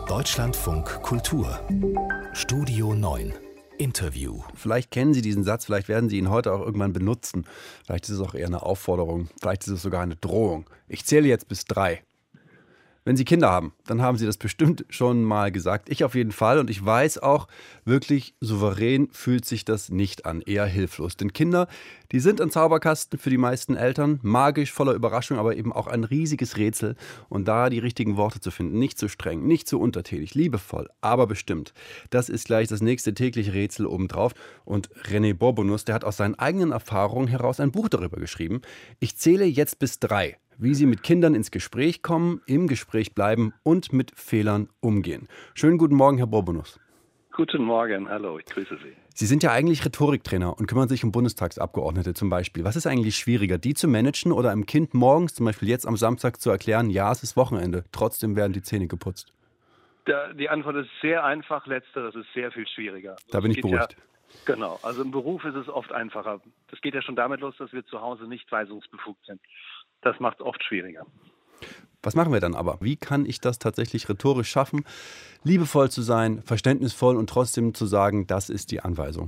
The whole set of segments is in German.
Deutschlandfunk Kultur Studio 9 Interview. Vielleicht kennen Sie diesen Satz, vielleicht werden Sie ihn heute auch irgendwann benutzen. Vielleicht ist es auch eher eine Aufforderung, vielleicht ist es sogar eine Drohung. Ich zähle jetzt bis 3. Wenn Sie Kinder haben, dann haben Sie das bestimmt schon mal gesagt. Ich auf jeden Fall. Und ich weiß auch, wirklich souverän fühlt sich das nicht an. Eher hilflos. Denn Kinder, die sind ein Zauberkasten für die meisten Eltern. Magisch, voller Überraschung, aber eben auch ein riesiges Rätsel. Und da die richtigen Worte zu finden. Nicht zu streng, nicht zu untertänig, liebevoll, aber bestimmt. Das ist gleich das nächste tägliche Rätsel obendrauf. Und René Bourbonus, der hat aus seinen eigenen Erfahrungen heraus ein Buch darüber geschrieben. Ich zähle jetzt bis 3. Wie Sie mit Kindern ins Gespräch kommen, im Gespräch bleiben und mit Fehlern umgehen. Schönen guten Morgen, Herr Bourbonus. Guten Morgen, hallo, ich grüße Sie. Sie sind ja eigentlich Rhetoriktrainer und kümmern sich um Bundestagsabgeordnete zum Beispiel. Was ist eigentlich schwieriger, die zu managen oder einem Kind morgens, zum Beispiel jetzt am Samstag, zu erklären, ja, es ist Wochenende, trotzdem werden die Zähne geputzt? Die Antwort ist sehr einfach, letzteres ist sehr viel schwieriger. Da bin ich beruhigt. Ja, genau, also im Beruf ist es oft einfacher. Das geht ja schon damit los, dass wir zu Hause nicht weisungsbefugt sind. Das macht es oft schwieriger. Was machen wir dann aber? Wie kann ich das tatsächlich rhetorisch schaffen, liebevoll zu sein, verständnisvoll und trotzdem zu sagen, das ist die Anweisung?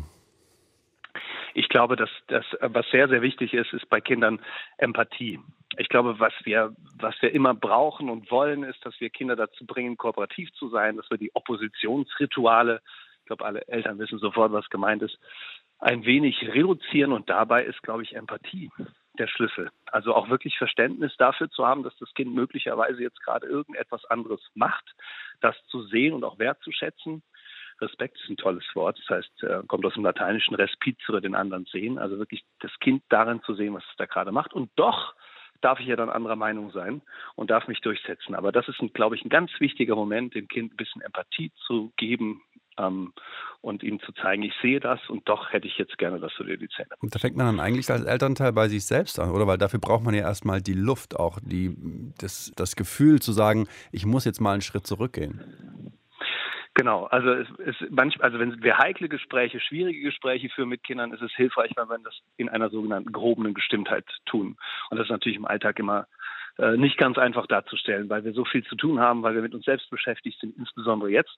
Ich glaube, dass das, was sehr, sehr wichtig ist, ist bei Kindern Empathie. Ich glaube, was wir immer brauchen und wollen, ist, dass wir Kinder dazu bringen, kooperativ zu sein, dass wir die Oppositionsrituale, ich glaube, alle Eltern wissen sofort, was gemeint ist, ein wenig reduzieren. Und dabei ist, glaube ich, Empathie der Schlüssel. Also auch wirklich Verständnis dafür zu haben, dass das Kind möglicherweise jetzt gerade irgendetwas anderes macht, das zu sehen und auch wertzuschätzen. Respekt ist ein tolles Wort, das heißt, kommt aus dem Lateinischen respicere, den anderen sehen, also wirklich das Kind darin zu sehen, was es da gerade macht. Und doch darf ich ja dann anderer Meinung sein und darf mich durchsetzen. Aber das ist, glaube ich, ein ganz wichtiger Moment, dem Kind ein bisschen Empathie zu geben, und ihm zu zeigen, ich sehe das und doch hätte ich jetzt gerne, dass du dir die Zähne putzt. Und da fängt man dann eigentlich als Elternteil bei sich selbst an, oder? Weil dafür braucht man ja erstmal die Luft, auch das Gefühl zu sagen, ich muss jetzt mal einen Schritt zurückgehen. Genau, also wenn wir heikle Gespräche, schwierige Gespräche führen mit Kindern, ist es hilfreich, wenn wir das in einer sogenannten gehobenen Gestimmtheit tun. Und das ist natürlich im Alltag immer nicht ganz einfach darzustellen, weil wir so viel zu tun haben, weil wir mit uns selbst beschäftigt sind, insbesondere jetzt,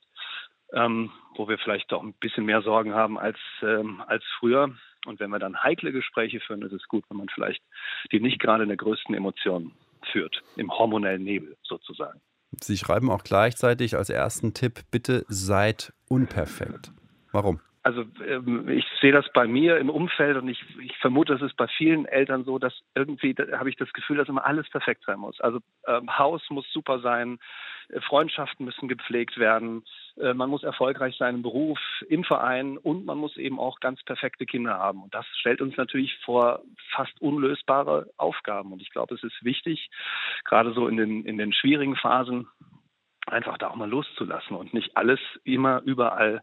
wo wir vielleicht auch ein bisschen mehr Sorgen haben als früher. Und wenn wir dann heikle Gespräche führen, ist es gut, wenn man vielleicht die nicht gerade in der größten Emotion führt, im hormonellen Nebel sozusagen. Sie schreiben auch gleichzeitig als ersten Tipp, bitte seid unperfekt. Warum? Also ich sehe das bei mir im Umfeld und ich vermute, es ist bei vielen Eltern so, dass irgendwie, da habe ich das Gefühl, dass immer alles perfekt sein muss. Also Haus muss super sein, Freundschaften müssen gepflegt werden, man muss erfolgreich sein im Beruf, im Verein und man muss eben auch ganz perfekte Kinder haben. Und das stellt uns natürlich vor fast unlösbare Aufgaben. Und ich glaube, es ist wichtig, gerade so in den schwierigen Phasen, einfach da auch mal loszulassen und nicht alles immer überall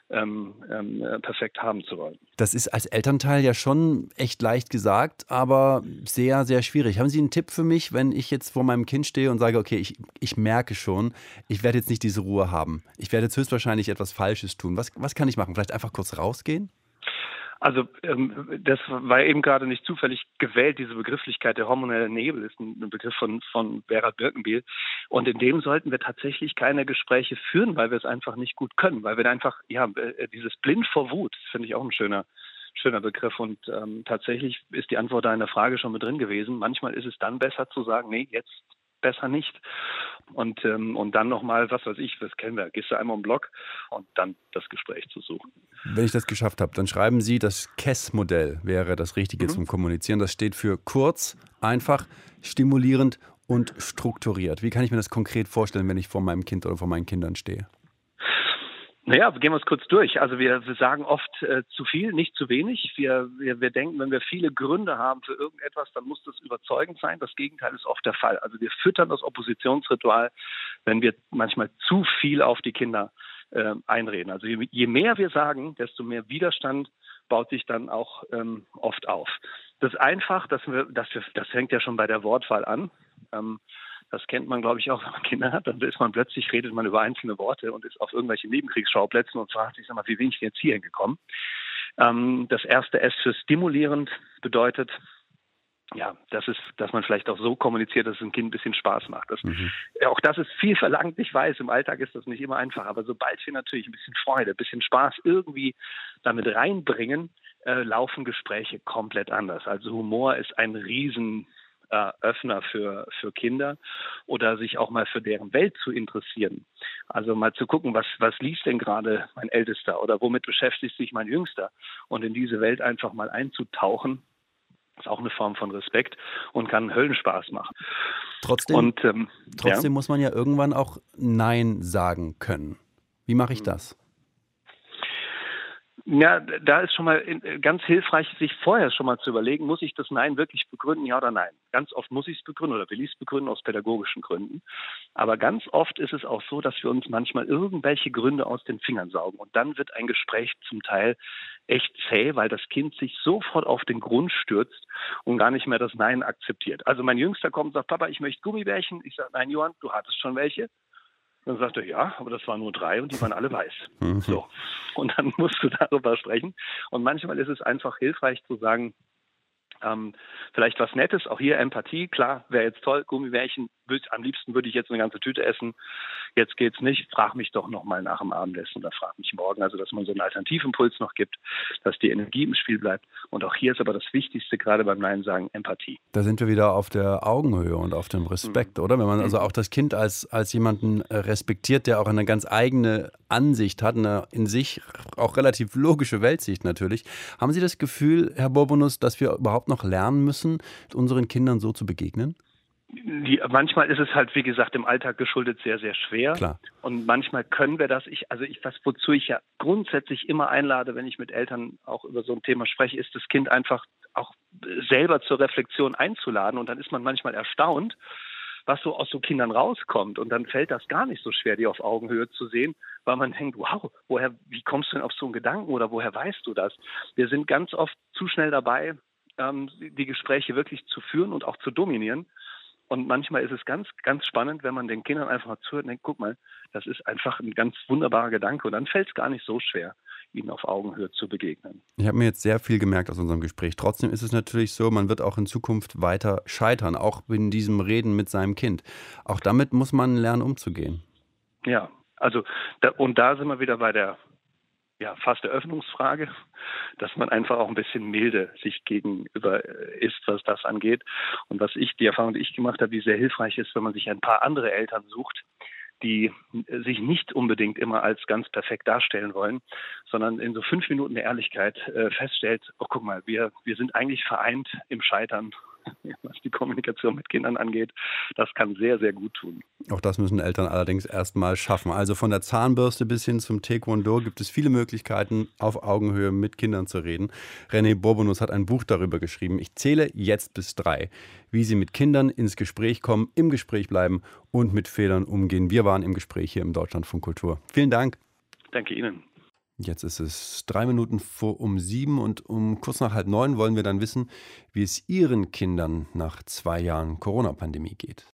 perfekt haben zu wollen. Das ist als Elternteil ja schon echt leicht gesagt, aber sehr, sehr schwierig. Haben Sie einen Tipp für mich, wenn ich jetzt vor meinem Kind stehe und sage, okay, ich merke schon, ich werde jetzt nicht diese Ruhe haben. Ich werde jetzt höchstwahrscheinlich etwas Falsches tun. Was kann ich machen? Vielleicht einfach kurz rausgehen? Also das war eben gerade nicht zufällig gewählt, diese Begrifflichkeit. Der hormonelle Nebel ist ein Begriff von Vera Birkenbiel. Und in dem sollten wir tatsächlich keine Gespräche führen, weil wir es einfach nicht gut können. Weil wir einfach, dieses blind vor Wut, das finde ich auch ein schöner Begriff. Und tatsächlich ist die Antwort da in der Frage schon mit drin gewesen. Manchmal ist es dann besser zu sagen, nee, jetzt besser nicht. Und dann nochmal, was weiß ich, das kennen wir, gehst du einmal um den Block und dann das Gespräch zu suchen. Wenn ich das geschafft habe, dann schreiben Sie, das KESS-Modell wäre das Richtige zum Kommunizieren. Das steht für kurz, einfach, stimulierend und strukturiert. Wie kann ich mir das konkret vorstellen, wenn ich vor meinem Kind oder vor meinen Kindern stehe? Naja, gehen wir es kurz durch. Also wir sagen oft zu viel, nicht zu wenig. Wir denken, wenn wir viele Gründe haben für irgendetwas, dann muss das überzeugend sein. Das Gegenteil ist oft der Fall. Also wir füttern das Oppositionsritual, wenn wir manchmal zu viel auf die Kinder einreden. Also je mehr wir sagen, desto mehr Widerstand baut sich dann auch oft auf. Das ist einfach, das fängt ja schon bei der Wortwahl an. Das kennt man, glaube ich, auch, wenn man Kinder hat. Dann redet man über einzelne Worte und ist auf irgendwelche Nebenkriegsschauplätzen und fragt sich, sag mal, wie bin ich denn jetzt hier hingekommen? Das erste S für stimulierend bedeutet, ja, dass man vielleicht auch so kommuniziert, dass es dem Kind ein bisschen Spaß macht. Auch das ist viel verlangt, ich weiß, im Alltag ist das nicht immer einfach, aber sobald wir natürlich ein bisschen Freude, ein bisschen Spaß irgendwie damit reinbringen, laufen Gespräche komplett anders. Also Humor ist ein Öffner für Kinder oder sich auch mal für deren Welt zu interessieren. Also mal zu gucken, was liest denn gerade mein Ältester oder womit beschäftigt sich mein Jüngster und in diese Welt einfach mal einzutauchen, ist auch eine Form von Respekt und kann Höllenspaß machen. Trotzdem muss man ja irgendwann auch Nein sagen können. Wie mache ich das? Ja, da ist schon mal ganz hilfreich, sich vorher schon mal zu überlegen, muss ich das Nein wirklich begründen, ja oder nein? Ganz oft muss ich es begründen oder will ich es begründen aus pädagogischen Gründen. Aber ganz oft ist es auch so, dass wir uns manchmal irgendwelche Gründe aus den Fingern saugen. Und dann wird ein Gespräch zum Teil echt zäh, weil das Kind sich sofort auf den Grund stürzt und gar nicht mehr das Nein akzeptiert. Also mein Jüngster kommt und sagt, Papa, ich möchte Gummibärchen. Ich sage, nein, Johann, du hattest schon welche. Dann sagt er, ja, aber das waren nur 3 und die waren alle weiß. So. Und dann musst du darüber sprechen. Und manchmal ist es einfach hilfreich zu sagen, vielleicht was Nettes, auch hier Empathie, klar, wäre jetzt toll, Gummibärchen, am liebsten würde ich jetzt eine ganze Tüte essen, jetzt geht's nicht, frag mich doch nochmal nach dem Abendessen oder frag mich morgen, also dass man so einen Alternativimpuls noch gibt, dass die Energie im Spiel bleibt und auch hier ist aber das Wichtigste, gerade beim Nein sagen, Empathie. Da sind wir wieder auf der Augenhöhe und auf dem Respekt, oder? Wenn man also auch das Kind als jemanden respektiert, der auch eine ganz eigene Ansicht hat, eine in sich auch relativ logische Weltsicht natürlich. Haben Sie das Gefühl, Herr Bourbonus, dass wir überhaupt noch lernen müssen, unseren Kindern so zu begegnen? Manchmal ist es halt, wie gesagt, im Alltag geschuldet sehr, sehr schwer. Klar. Und manchmal können wir das. Wozu ich ja grundsätzlich immer einlade, wenn ich mit Eltern auch über so ein Thema spreche, ist das Kind einfach auch selber zur Reflexion einzuladen. Und dann ist man manchmal erstaunt, was so aus so Kindern rauskommt. Und dann fällt das gar nicht so schwer, die auf Augenhöhe zu sehen, weil man denkt, wow, wie kommst du denn auf so einen Gedanken oder woher weißt du das? Wir sind ganz oft zu schnell dabei, die Gespräche wirklich zu führen und auch zu dominieren. Und manchmal ist es ganz, ganz spannend, wenn man den Kindern einfach mal zuhört und denkt, guck mal, das ist einfach ein ganz wunderbarer Gedanke. Und dann fällt es gar nicht so schwer, ihnen auf Augenhöhe zu begegnen. Ich habe mir jetzt sehr viel gemerkt aus unserem Gespräch. Trotzdem ist es natürlich so, man wird auch in Zukunft weiter scheitern, auch in diesem Reden mit seinem Kind. Auch damit muss man lernen, umzugehen. Ja, also da sind wir wieder bei der fast Eröffnungsfrage, dass man einfach auch ein bisschen milde sich gegenüber ist, was das angeht. Und die Erfahrung, die ich gemacht habe, die sehr hilfreich ist, wenn man sich ein paar andere Eltern sucht, die sich nicht unbedingt immer als ganz perfekt darstellen wollen, sondern in so 5 Minuten der Ehrlichkeit feststellt, oh guck mal, wir sind eigentlich vereint im Scheitern, was die Kommunikation mit Kindern angeht. Das kann sehr, sehr gut tun. Auch das müssen Eltern allerdings erst mal schaffen. Also von der Zahnbürste bis hin zum Taekwondo gibt es viele Möglichkeiten, auf Augenhöhe mit Kindern zu reden. René Bourbonus hat ein Buch darüber geschrieben. Ich zähle jetzt bis 3, wie Sie mit Kindern ins Gespräch kommen, im Gespräch bleiben und mit Fehlern umgehen. Wir waren im Gespräch hier im Deutschlandfunk Kultur. Vielen Dank. Danke Ihnen. Jetzt ist es 3 Minuten vor 7 und um kurz nach 8:30 wollen wir dann wissen, wie es Ihren Kindern nach 2 Jahren Corona-Pandemie geht.